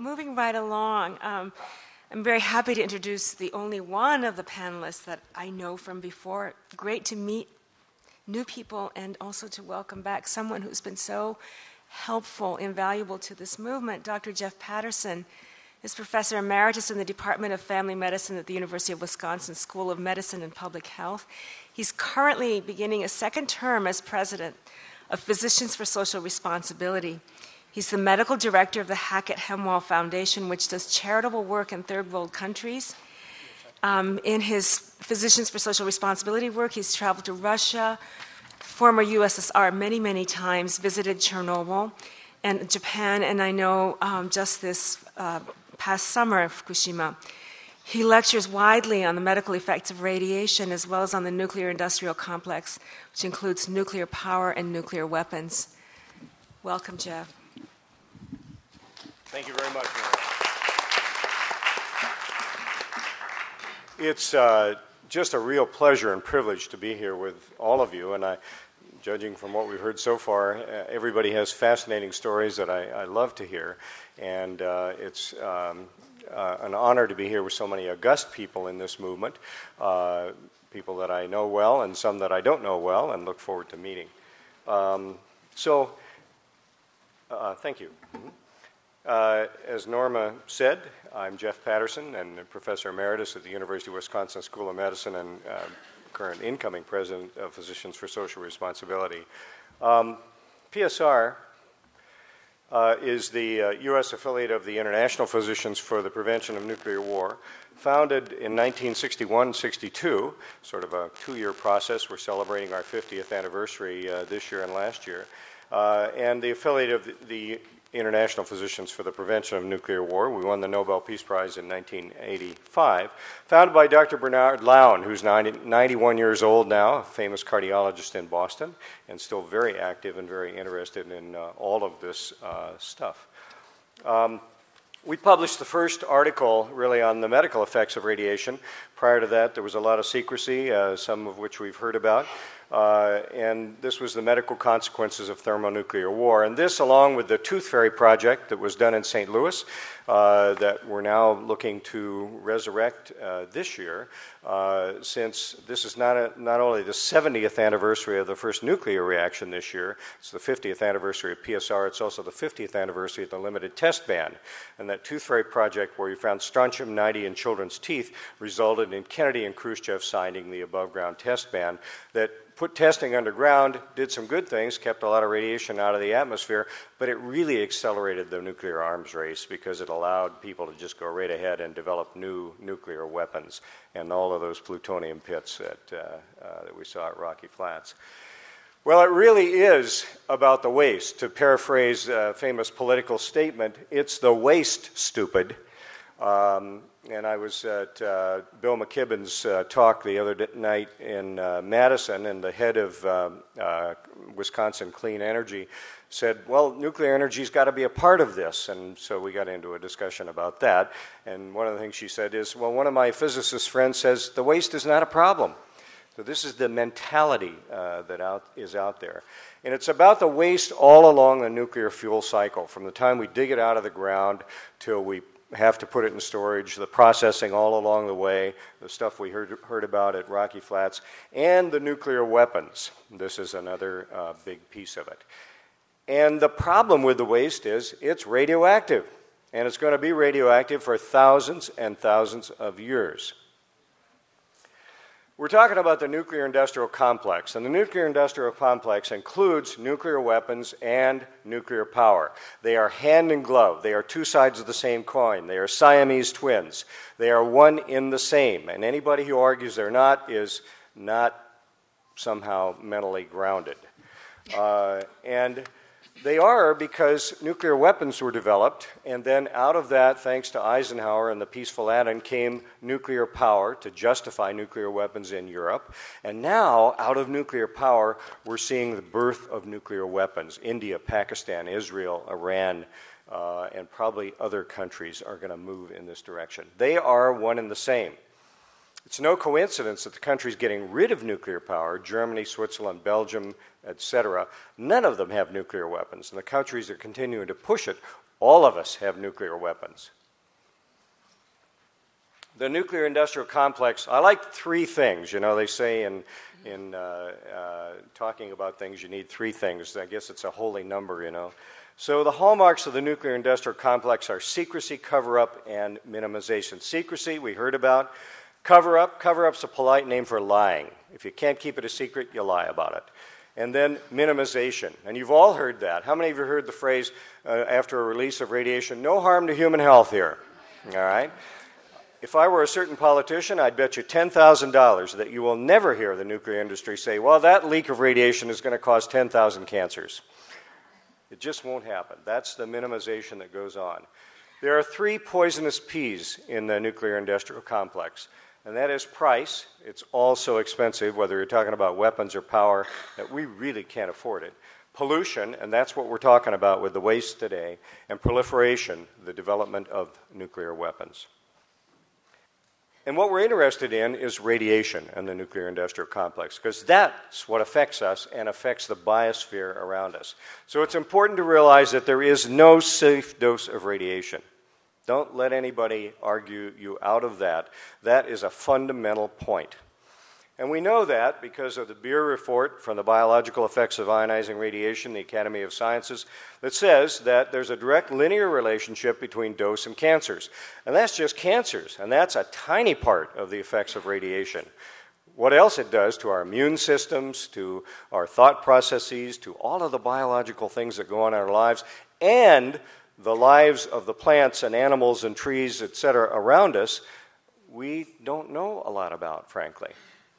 moving right along, I'm very happy to introduce the only one of the panelists that I know from before. Great to meet new people and also to welcome back someone who's been so helpful, invaluable to this movement. Dr. Jeff Patterson is Professor Emeritus in the Department of Family Medicine at the University of Wisconsin School of Medicine and Public Health. He's currently beginning a second term as President of Physicians for Social Responsibility. He's the medical director of the Hackett Hemwall Foundation, which does charitable work in third world countries. In his Physicians for Social Responsibility work, he's traveled to Russia, former USSR many, many times, visited Chernobyl and Japan, and I know just this past summer in Fukushima. He lectures widely on the medical effects of radiation as well as on the nuclear industrial complex, which includes nuclear power and nuclear weapons. Welcome, Jeff. Thank you very much, Mary. It's just a real pleasure and privilege to be here with all of you, and judging from what we've heard so far, everybody has fascinating stories that I love to hear, and it's an honor to be here with so many august people in this movement, people that I know well and some that I don't know well, and look forward to meeting. Thank you. As Norma said, I'm Jeff Patterson, and Professor Emeritus at the University of Wisconsin School of Medicine and current incoming President of Physicians for Social Responsibility. PSR is the U.S. affiliate of the International Physicians for the Prevention of Nuclear War, founded in 1961-62, sort of a two-year process. We're celebrating our 50th anniversary this year and last year, and the affiliate of the International Physicians for the Prevention of Nuclear War. We won the Nobel Peace Prize in 1985. Founded by Dr. Bernard Lown, who's 91 years old now, a famous cardiologist in Boston, and still very active and very interested in all of this stuff. We published the first article really on the medical effects of radiation. Prior to that, there was a lot of secrecy, some of which we've heard about. And this was the medical consequences of thermonuclear war. And this, along with the Tooth Fairy project that was done in St. Louis, that we're now looking to resurrect this year, since this is not only the 70th anniversary of the first nuclear reaction this year, it's the 50th anniversary of PSR, it's also the 50th anniversary of the limited test ban. And that Tooth Fairy project, where we found strontium-90 in children's teeth, resulted in Kennedy and Khrushchev signing the above-ground test ban that put testing underground, did some good things, kept a lot of radiation out of the atmosphere, but it really accelerated the nuclear arms race because it allowed people to just go right ahead and develop new nuclear weapons and all of those plutonium pits that we saw at Rocky Flats. Well, it really is about the waste. To paraphrase a famous political statement, it's the waste, stupid. And I was at Bill McKibben's talk the other night in Madison, and the head of Wisconsin Clean Energy said, well, nuclear energy's got to be a part of this. And so we got into a discussion about that. And one of the things she said is, well, one of my physicist friends says the waste is not a problem. So this is the mentality that is out there. And it's about the waste all along the nuclear fuel cycle, from the time we dig it out of the ground till we have to put it in storage, the processing all along the way, the stuff we heard about at Rocky Flats, and the nuclear weapons. This is another big piece of it. And the problem with the waste is it's radioactive, and it's going to be radioactive for thousands and thousands of years. We're talking about the nuclear industrial complex, and the nuclear industrial complex includes nuclear weapons and nuclear power. They are hand in glove. They are two sides of the same coin. They are Siamese twins. They are one in the same, and anybody who argues they're not is not somehow mentally grounded. And they are because nuclear weapons were developed, and then out of that, thanks to Eisenhower and the Peaceful Add-in, came nuclear power to justify nuclear weapons in Europe. And now, out of nuclear power, we're seeing the birth of nuclear weapons. India, Pakistan, Israel, Iran, and probably other countries are going to move in this direction. They are one and the same. It's no coincidence that the countries getting rid of nuclear power, Germany, Switzerland, Belgium, etc., none of them have nuclear weapons. And the countries that are continuing to push it All of us have nuclear weapons. The nuclear industrial complex, I like three things. You know, they say in talking about things, you need three things. I guess it's a holy number, you know. So the hallmarks of the nuclear industrial complex are secrecy, cover-up, and minimization. Secrecy, we heard about. Cover-up's a polite name for lying. If you can't keep it a secret, you lie about it. And then minimization. And you've all heard that. How many of you heard the phrase after a release of radiation, no harm to human health here? All right? If I were a certain politician, I'd bet you $10,000 that you will never hear the nuclear industry say, well, that leak of radiation is going to cause 10,000 cancers. It just won't happen. That's the minimization that goes on. There are three poisonous P's in the nuclear industrial complex, and that is price. It's all so expensive, whether you're talking about weapons or power, that we really can't afford it. Pollution, and that's what we're talking about with the waste today, and proliferation, the development of nuclear weapons. And what we're interested in is radiation and the nuclear industrial complex, because that's what affects us and affects the biosphere around us. So it's important to realize that there is no safe dose of radiation. Don't let anybody argue you out of that. That is a fundamental point. And we know that because of the Beer report from the Biological Effects of Ionizing Radiation, the Academy of Sciences, that says that there's a direct linear relationship between dose and cancers. And that's just cancers, and that's a tiny part of the effects of radiation. What else it does to our immune systems, to our thought processes, to all of the biological things that go on in our lives, and the lives of the plants and animals and trees, etc., around us, we don't know a lot about, frankly.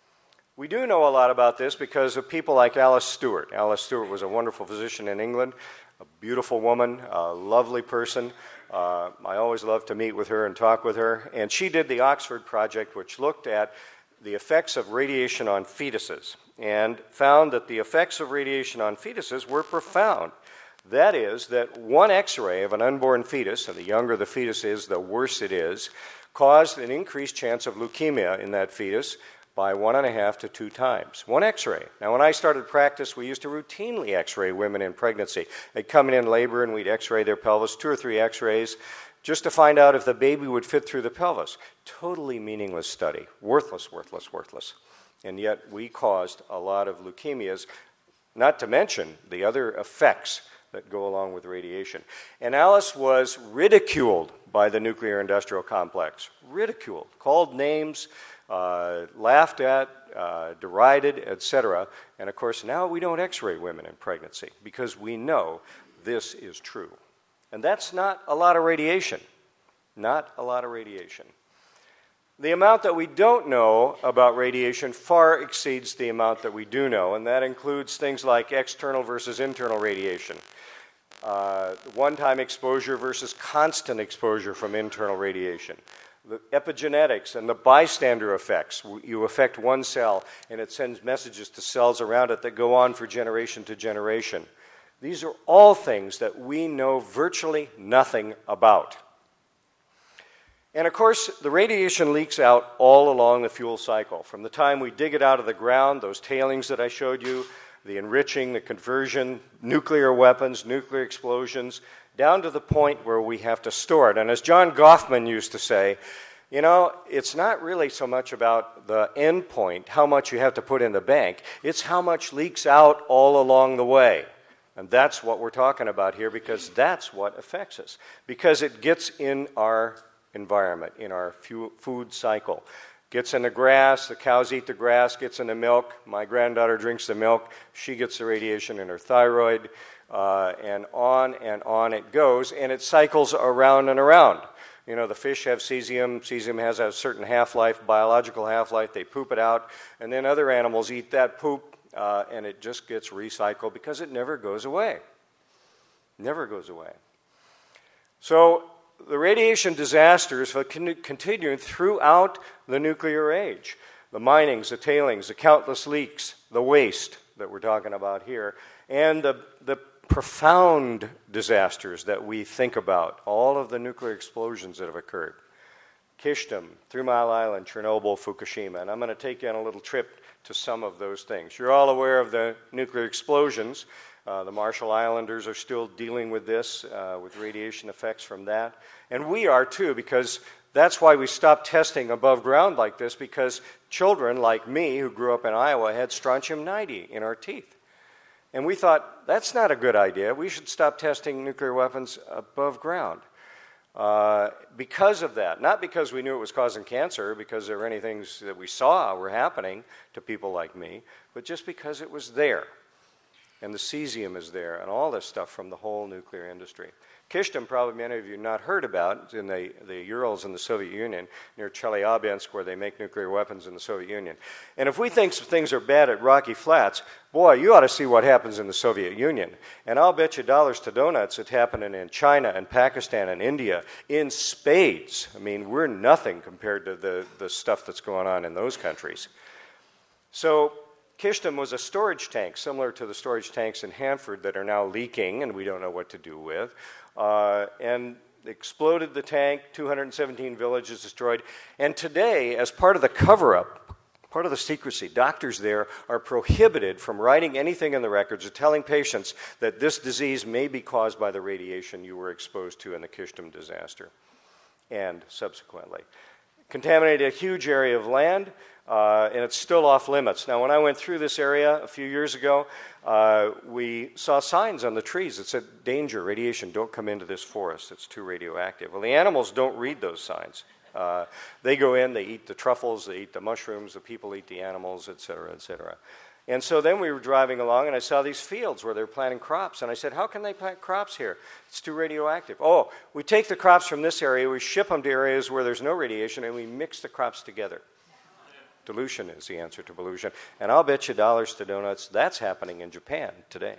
We do know a lot about this because of people like Alice Stewart. Alice Stewart was a wonderful physician in England, a beautiful woman, a lovely person. I always love to meet with her and talk with her. And she did the Oxford Project, which looked at the effects of radiation on fetuses and found that the effects of radiation on fetuses were profound. That is, that one X-ray of an unborn fetus, and the younger the fetus is, the worse it is, caused an increased chance of leukemia in that fetus by 1.5 to 2 times. One X-ray. Now, when I started practice, we used to routinely X-ray women in pregnancy. They'd come in labor and we'd X-ray their pelvis, 2 or 3 X-rays, just to find out if the baby would fit through the pelvis. Totally meaningless study. Worthless. And yet we caused a lot of leukemias, not to mention the other effects that go along with radiation. And Alice was ridiculed by the nuclear industrial complex. Ridiculed. Called names, laughed at, derided, etc. And of course, now we don't X-ray women in pregnancy because we know this is true. And that's not a lot of radiation. Not a lot of radiation. The amount that we don't know about radiation far exceeds the amount that we do know, and that includes things like external versus internal radiation, one-time exposure versus constant exposure from internal radiation, the epigenetics and the bystander effects. You affect one cell, and it sends messages to cells around it that go on for generation to generation. These are all things that we know virtually nothing about. And of course, the radiation leaks out all along the fuel cycle. From the time we dig it out of the ground, those tailings that I showed you, the enriching, the conversion, nuclear weapons, nuclear explosions, down to the point where we have to store it. And as John Goffman used to say, you know, it's not really so much about the end point, how much you have to put in the bank, it's how much leaks out all along the way. And that's what we're talking about here, because that's what affects us. Because it gets in our environment, in our food cycle. Gets in the grass, the cows eat the grass, gets in the milk. My granddaughter drinks the milk, she gets the radiation in her thyroid, and on it goes, and it cycles around and around. You know, the fish have cesium. Cesium has a certain half-life, biological half-life. They poop it out, and then other animals eat that poop, and it just gets recycled because it never goes away. Never goes away. So the radiation disasters have continued throughout the nuclear age. The minings, the tailings, the countless leaks, the waste that we're talking about here, and the profound disasters that we think about, all of the nuclear explosions that have occurred. Kishtim, 3 Mile Island, Chernobyl, Fukushima. And I'm going to take you on a little trip to some of those things. You're all aware of the nuclear explosions. The Marshall Islanders are still dealing with this, with radiation effects from that. And we are too, because that's why we stopped testing above ground like this, because children like me who grew up in Iowa had strontium-90 in our teeth. And we thought, that's not a good idea. We should stop testing nuclear weapons above ground. Because of that, not because we knew it was causing cancer, because there were any things that we saw were happening to people like me, but just because it was there. And the cesium is there, and all this stuff from the whole nuclear industry. Kyshtym, probably many of you have not heard about. It's in the Urals in the Soviet Union, near Chelyabinsk, where they make nuclear weapons in the Soviet Union. And if we think things are bad at Rocky Flats, boy, you ought to see what happens in the Soviet Union. And I'll bet you dollars to donuts it's happening in China and Pakistan and India in spades. I mean, we're nothing compared to the stuff that's going on in those countries. So Kyshtym was a storage tank, similar to the storage tanks in Hanford that are now leaking and we don't know what to do with. And exploded the tank, 217 villages destroyed. And today, as part of the cover-up, part of the secrecy, doctors there are prohibited from writing anything in the records or telling patients that this disease may be caused by the radiation you were exposed to in the Kyshtym disaster, and subsequently. Contaminated a huge area of land, and it's still off limits. Now, when I went through this area a few years ago, we saw signs on the trees that said, danger, radiation, don't come into this forest, it's too radioactive. Well, the animals don't read those signs. They go in, they eat the truffles, they eat the mushrooms, the people eat the animals, et cetera, et cetera. And so then we were driving along, and I saw these fields where they're planting crops. And I said, how can they plant crops here? It's too radioactive. Oh, we take the crops from this area, we ship them to areas where there's no radiation, and we mix the crops together. Dilution is the answer to pollution. And I'll bet you dollars to donuts that's happening in Japan today.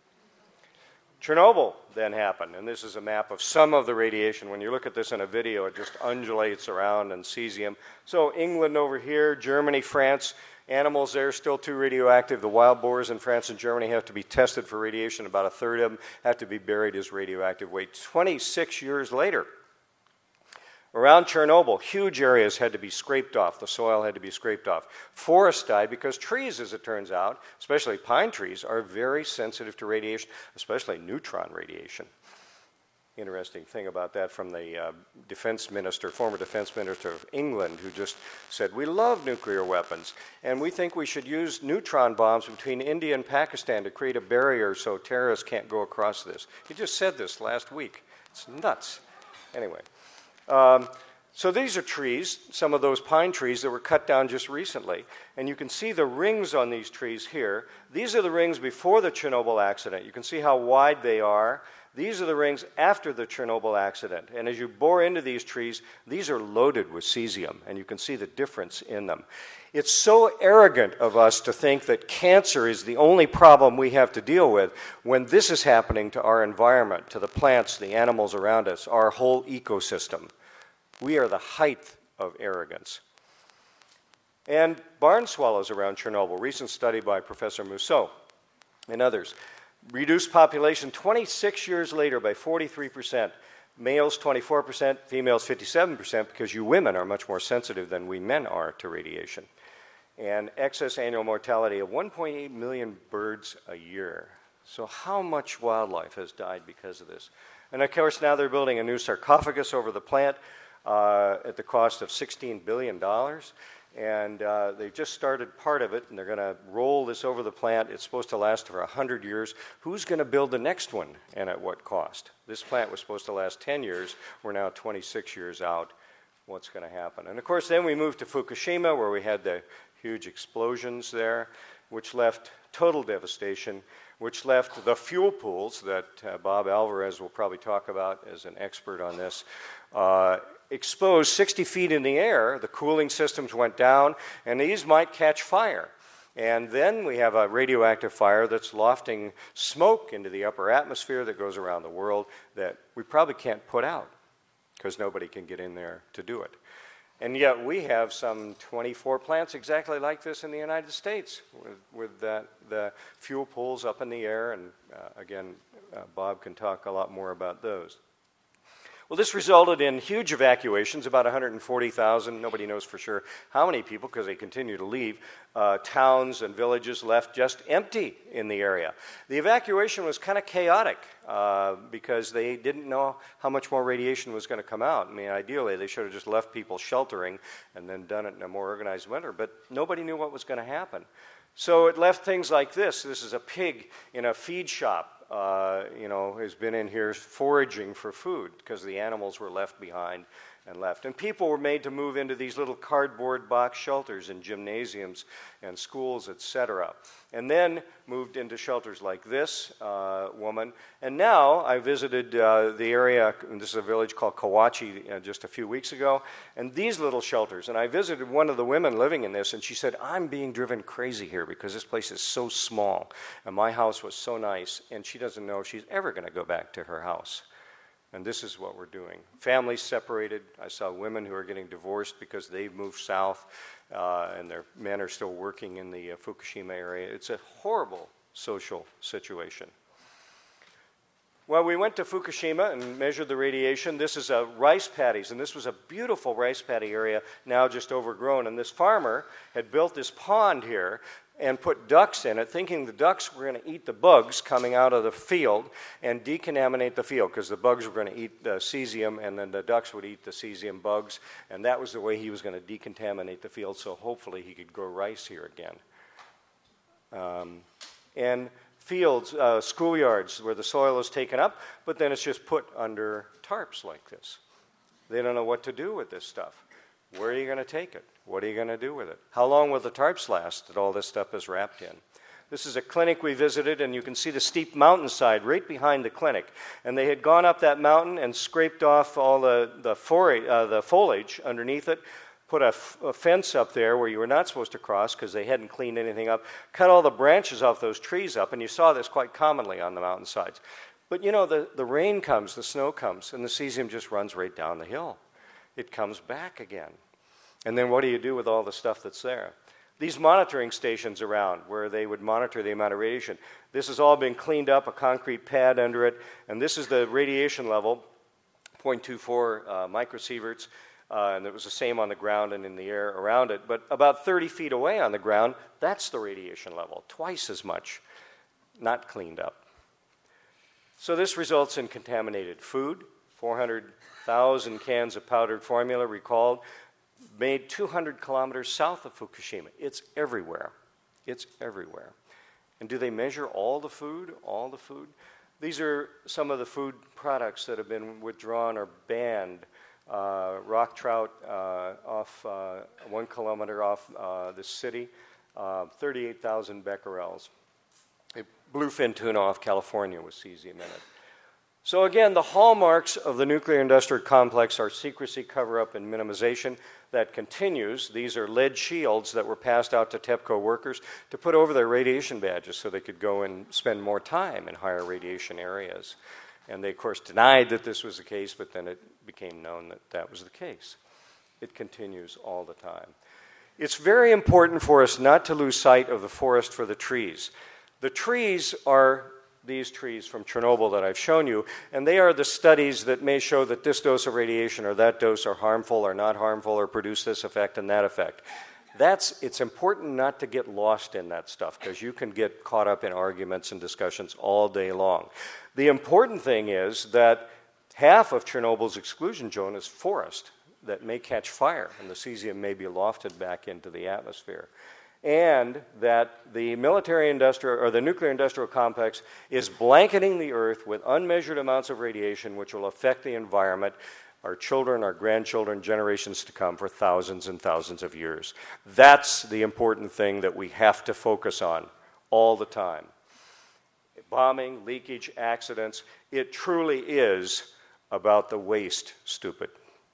Chernobyl then happened, and this is a map of some of the radiation. When you look at this in a video, it just undulates around and cesium. So England over here, Germany, France, animals there still too radioactive. The wild boars in France and Germany have to be tested for radiation. About a third of them have to be buried as radioactive waste. 26 years later, around Chernobyl, huge areas had to be scraped off. The soil had to be scraped off. Forests died because trees, as it turns out, especially pine trees, are very sensitive to radiation, especially neutron radiation. Interesting thing about that from the former defense minister of England, who just said, we love nuclear weapons, and we think we should use neutron bombs between India and Pakistan to create a barrier so terrorists can't go across this. He just said this last week. It's nuts. Anyway. So these are trees, some of those pine trees that were cut down just recently. And you can see the rings on these trees here. These are the rings before the Chernobyl accident. You can see how wide they are. These are the rings after the Chernobyl accident. And as you bore into these trees, these are loaded with cesium, and you can see the difference in them. It's so arrogant of us to think that cancer is the only problem we have to deal with when this is happening to our environment, to the plants, the animals around us, our whole ecosystem. We are the height of arrogance. And barn swallows around Chernobyl, recent study by Professor Mousseau and others, reduced population 26 years later by 43%, males 24%, females 57%, because you women are much more sensitive than we men are to radiation. And excess annual mortality of 1.8 million birds a year. So how much wildlife has died because of this? And of course now they're building a new sarcophagus over the plant at the cost of $16 billion. And they've just started part of it, and they're going to roll this over the plant. It's supposed to last for 100 years. Who's going to build the next one, and at what cost? This plant was supposed to last 10 years. We're now 26 years out. What's going to happen? And of course, then we moved to Fukushima, where we had the huge explosions there, which left total devastation, which left the fuel pools that Bob Alvarez will probably talk about as an expert on this, exposed 60 feet in the air. The cooling systems went down, and these might catch fire. And then we have a radioactive fire that's lofting smoke into the upper atmosphere that goes around the world that we probably can't put out because nobody can get in there to do it. And yet we have some 24 plants exactly like this in the United States with the fuel pools up in the air. And again, Bob can talk a lot more about those. Well, this resulted in huge evacuations, about 140,000. Nobody knows for sure how many people because they continue to leave. Towns and villages left just empty in the area. The evacuation was kind of chaotic because they didn't know how much more radiation was going to come out. I mean, ideally, they should have just left people sheltering and then done it in a more organized manner, but nobody knew what was going to happen. So it left things like this. This is a pig in a feed shop. Has been in here foraging for food because the animals were left behind and left. And people were made to move into these little cardboard box shelters in gymnasiums and schools, etc. And then moved into shelters like this woman. And now I visited the area, and this is a village called Kawachi just a few weeks ago, and these little shelters. And I visited one of the women living in this, and she said, I'm being driven crazy here because this place is so small, and my house was so nice, and she doesn't know if she's ever going to go back to her house. And this is what we're doing. Families separated. I saw women who are getting divorced because they've moved south and their men are still working in the Fukushima area. It's a horrible social situation. Well, we went to Fukushima and measured the radiation. This is rice paddies, and this was a beautiful rice paddy area, now just overgrown. And this farmer had built this pond here and put ducks in it, thinking the ducks were going to eat the bugs coming out of the field and decontaminate the field, because the bugs were going to eat the cesium, and then the ducks would eat the cesium bugs, and that was the way he was going to decontaminate the field, so hopefully he could grow rice here again. And fields, schoolyards, where the soil is taken up, but then it's just put under tarps like this. They don't know what to do with this stuff. Where are you going to take it? What are you going to do with it? How long will the tarps last that all this stuff is wrapped in? This is a clinic we visited, and you can see the steep mountainside right behind the clinic. And they had gone up that mountain and scraped off all the foliage underneath it, put a fence up there where you were not supposed to cross because they hadn't cleaned anything up, cut all the branches off those trees up, and you saw this quite commonly on the mountainsides. But the rain comes, the snow comes, and the cesium just runs right down the hill. It comes back again. And then what do you do with all the stuff that's there? These monitoring stations around where they would monitor the amount of radiation, this has all been cleaned up, a concrete pad under it, and this is the radiation level, 0.24 microsieverts, and it was the same on the ground and in the air around it. But about 30 feet away on the ground, that's the radiation level, twice as much, not cleaned up. So this results in contaminated food, 400,000 cans of powdered formula recalled, made 200 kilometers south of Fukushima. It's everywhere. It's everywhere. And do they measure all the food? All the food? These are some of the food products that have been withdrawn or banned. Rock trout off 1 kilometer off the city, 38,000 becquerels. Bluefin tuna off California with cesium in it. So again, the hallmarks of the nuclear industrial complex are secrecy, cover-up, and minimization. That continues. These are lead shields that were passed out to TEPCO workers to put over their radiation badges so they could go and spend more time in higher radiation areas. And they, of course, denied that this was the case, but then it became known that that was the case. It continues all the time. It's very important for us not to lose sight of the forest for the trees. The trees are these trees from Chernobyl that I've shown you, and they are the studies that may show that this dose of radiation or that dose are harmful or not harmful or produce this effect and that effect. It's important not to get lost in that stuff because you can get caught up in arguments and discussions all day long. The important thing is that half of Chernobyl's exclusion zone is forest that may catch fire, and the cesium may be lofted back into the atmosphere. And that the military-industrial or the nuclear-industrial complex is blanketing the Earth with unmeasured amounts of radiation, which will affect the environment, our children, our grandchildren, generations to come for thousands and thousands of years. That's the important thing that we have to focus on all the time. Bombing, leakage, accidents, it truly is about the waste, stupid.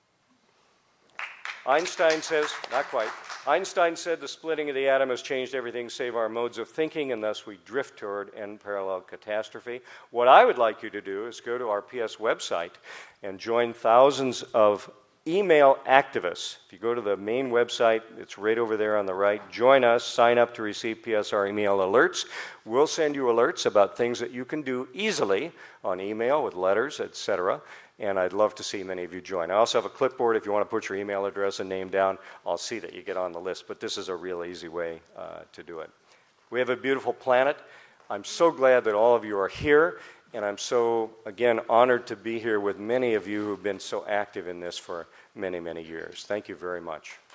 Einstein says, not quite, Einstein said the splitting of the atom has changed everything save our modes of thinking, and thus we drift toward unparalleled catastrophe. What I would like you to do is go to our PS website and join thousands of email activists. If you go to the main website, it's right over there on the right. Join us, sign up to receive PSR email alerts. We'll send you alerts about things that you can do easily on email with letters, etc., and I'd love to see many of you join. I also have a clipboard. If you want to put your email address and name down, I'll see that you get on the list, but this is a real easy way to do it. We have a beautiful planet. I'm so glad that all of you are here, and I'm so, again, honored to be here with many of you who've been so active in this for many, many years. Thank you very much.